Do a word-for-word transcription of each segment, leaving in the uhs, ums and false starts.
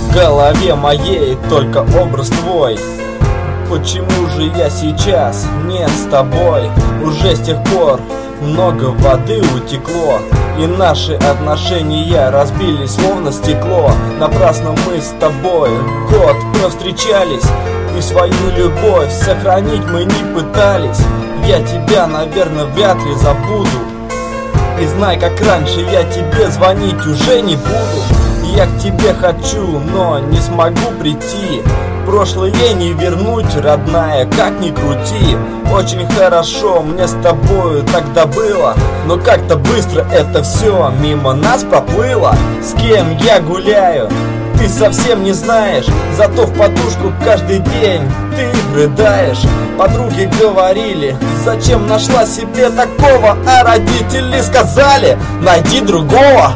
В голове моей только образ твой. Почему же я сейчас не с тобой? Уже с тех пор много воды утекло, и наши отношения разбились словно стекло. Напрасно мы с тобой год провстречались, и свою любовь сохранить мы не пытались. Я тебя, наверное, вряд ли забуду, и знай, как раньше, я тебе звонить уже не буду. Я к тебе хочу, но не смогу прийти. Прошлое не вернуть, родная, как ни крути. Очень хорошо мне с тобою тогда было, но как-то быстро это все мимо нас проплыло. С кем я гуляю, ты совсем не знаешь, зато в подушку каждый день ты рыдаешь. Подруги говорили, зачем нашла себе такого, а родители сказали, найди другого.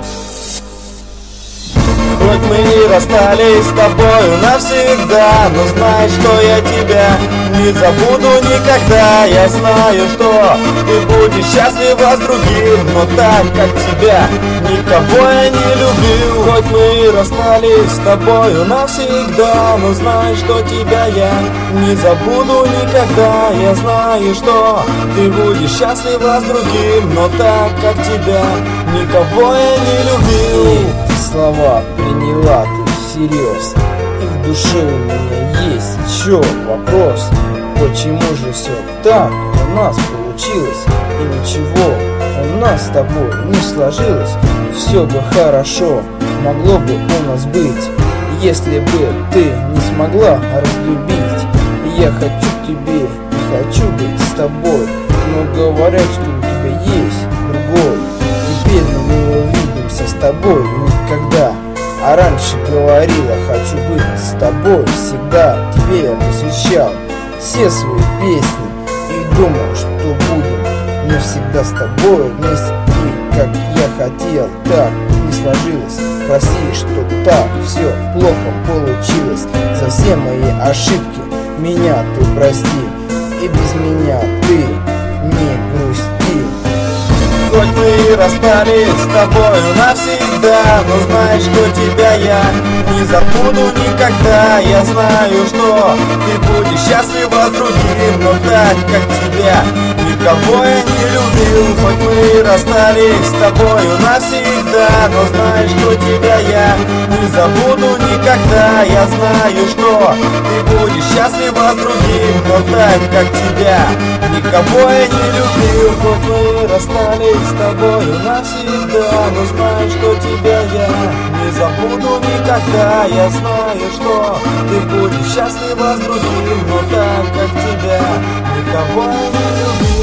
Хоть мы и расстались с тобою навсегда, но знай, что я тебя не забуду никогда. Я знаю, что ты будешь счастлива с другим, но так, как тебя, никого я не любил. Хоть мы и расстались с тобою навсегда, но знай, что тебя я не забуду никогда. Я знаю, что ты будешь счастлива с другим, но так, как тебя, никого я не любил. Слова приняла ты всерьез, и в душе у меня есть еще вопрос. Почему же все так у нас получилось, и ничего у нас с тобой не сложилось? Все бы хорошо могло бы у нас быть, если бы ты не смогла разлюбить. Я хочу к тебе и хочу быть с тобой, но говорят, что у тебя есть другой. Теперь мы не увидимся с тобой никогда, а раньше говорила, хочу быть с тобой всегда. Тебе я посвящал все свои песни и думал, что будем навсегда с тобой вместе. И как я хотел, так не сложилось. Прости, что так все плохо получилось. За все мои ошибки меня ты прости, и без меня ты не грусти. Хоть мы и расстались с тобою навсегда, но знай, что тебя я не забуду никогда. Я знаю, что ты будешь счастлива с другим, но так, как тебя, никого я не любил. Хоть мы и расстались с тобою навсегда, но знай, что тебя я не забуду никогда. Я знаю, что ты будешь счастлива с другим, но так, как тебя, никого я не любил. Хоть мы и расстались с тобою навсегда, но знай, что тебя я не забуду никогда. Я знаю, что ты будешь счастлива с другим, но так, как тебя, никого я не любил.